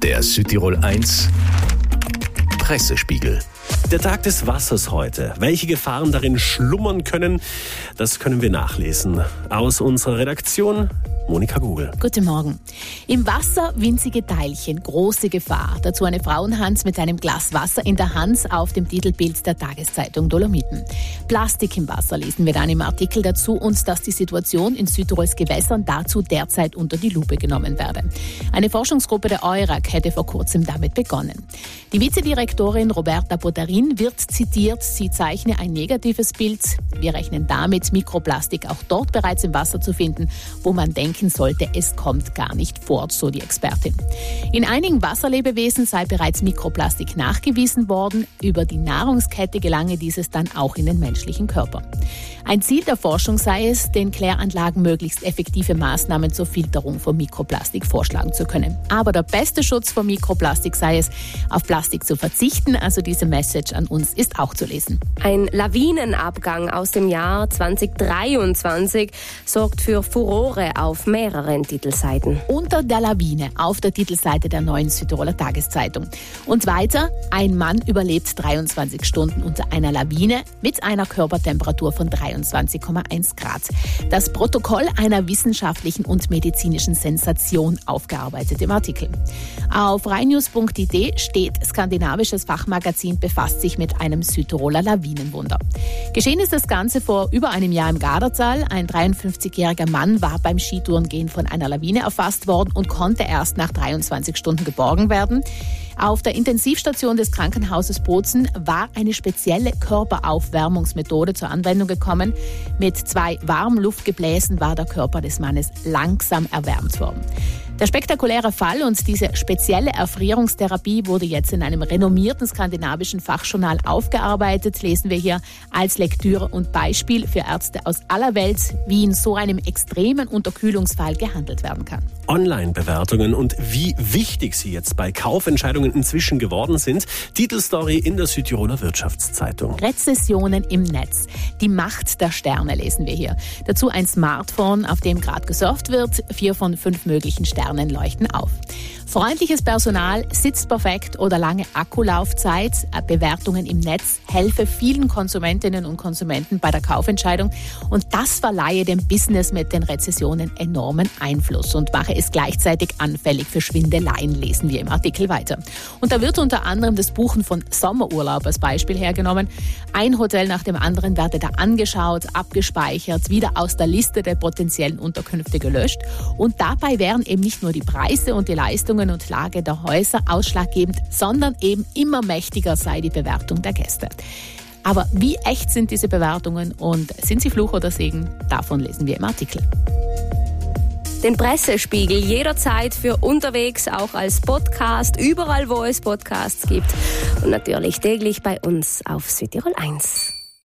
Der Südtirol 1 Pressespiegel. Der Tag des Wassers heute. Welche Gefahren darin schlummern können, das können wir nachlesen. Aus unserer Redaktion Monika Gugel. Guten Morgen. Im Wasser winzige Teilchen, große Gefahr. Dazu eine Frauenhand mit einem Glas Wasser in der Hand auf dem Titelbild der Tageszeitung Dolomiten. Plastik im Wasser lesen wir dann im Artikel dazu und dass die Situation in Südtirols Gewässern dazu derzeit unter die Lupe genommen werde. Eine Forschungsgruppe der EURAG hätte vor kurzem damit begonnen. Die Vizedirektorin Roberta Potarin wird zitiert, sie zeichne ein negatives Bild. Wir rechnen damit, Mikroplastik auch dort bereits im Wasser zu finden, wo man denken sollte, es kommt gar nicht vor, so die Expertin. In einigen Wasserlebewesen sei bereits Mikroplastik nachgewiesen worden. Über die Nahrungskette gelange dieses dann auch in den menschlichen Körper. Ein Ziel der Forschung sei es, den Kläranlagen möglichst effektive Maßnahmen zur Filterung von Mikroplastik vorschlagen zu können. Aber der beste Schutz vor Mikroplastik sei es, auf Plastik zu verzichten. Also diese Message an uns ist auch zu lesen. Ein Lawinenabgang aus dem Jahr 2023 sorgt für Furore auf mehreren Titelseiten. Unter der Lawine auf der Titelseite der neuen Südtiroler Tageszeitung. Und weiter, ein Mann überlebt 23 Stunden unter einer Lawine mit einer Körpertemperatur von 23,1 Grad. Das Protokoll einer wissenschaftlichen und medizinischen Sensation aufgearbeitet im Artikel. Auf rheinnews.it steht, skandinavisches Fachmagazin befasst sich mit einem Südtiroler Lawinenwunder. Geschehen ist das Ganze vor über einem Jahr im Gardertal. Ein 53-jähriger Mann war beim Skitourengehen von einer Lawine erfasst worden und konnte erst nach 23 Stunden geborgen werden. Auf der Intensivstation des Krankenhauses Bozen war eine spezielle Körperaufwärmungsmethode zur Anwendung gekommen. Mit 2 Warmluftgebläsen war der Körper des Mannes langsam erwärmt worden. Der spektakuläre Fall und diese spezielle Erfrierungstherapie wurde jetzt in einem renommierten skandinavischen Fachjournal aufgearbeitet. Lesen wir hier als Lektüre und Beispiel für Ärzte aus aller Welt, wie in so einem extremen Unterkühlungsfall gehandelt werden kann. Online-Bewertungen und wie wichtig sie jetzt bei Kaufentscheidungen inzwischen geworden sind. Titelstory in der Südtiroler Wirtschaftszeitung. Rezessionen im Netz. Die Macht der Sterne lesen wir hier. Dazu ein Smartphone, auf dem gerade gesurft wird. 4 von 5 möglichen Sternen leuchten auf. Freundliches Personal, sitzt perfekt oder lange Akkulaufzeit. Bewertungen im Netz helfen vielen Konsumentinnen und Konsumenten bei der Kaufentscheidung. Und das verleihe dem Business mit den Rezessionen enormen Einfluss und mache es gleichzeitig anfällig für Schwindeleien, lesen wir im Artikel weiter. Und da wird unter anderem das Buchen von Sommerurlaub als Beispiel hergenommen. Ein Hotel nach dem anderen werde da angeschaut, abgespeichert, wieder aus der Liste der potenziellen Unterkünfte gelöscht. Und dabei wären eben nicht nur die Preise und die Leistungen und Lage der Häuser ausschlaggebend, sondern eben immer mächtiger sei die Bewertung der Gäste. Aber wie echt sind diese Bewertungen und sind sie Fluch oder Segen? Davon lesen wir im Artikel. Den Pressespiegel jederzeit für unterwegs, auch als Podcast, überall wo es Podcasts gibt und natürlich täglich bei uns auf Südtirol 1.